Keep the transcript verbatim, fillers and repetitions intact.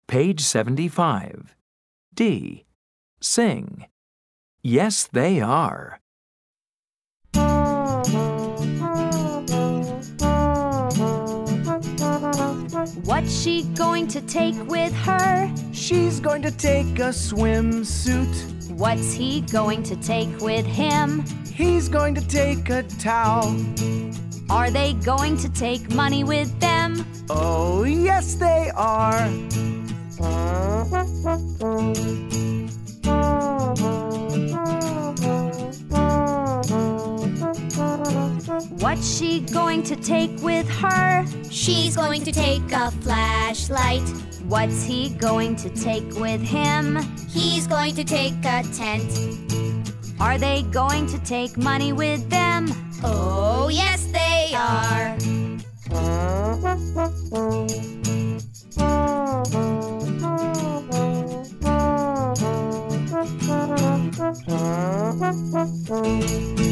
Page seventy-five. D. Sing. Yes, they are. What's she going to take with her? She's going to take a swimsuit. What's he going to take with him? He's going to take a towel. Are they going to take money with them? Oh, yes, they are. What's she going to take with her? She's going to take a flashlight. What's he going to take with him? He's going to take a tent. Are they going to take money with them? Oh, yes, they are. Thank you.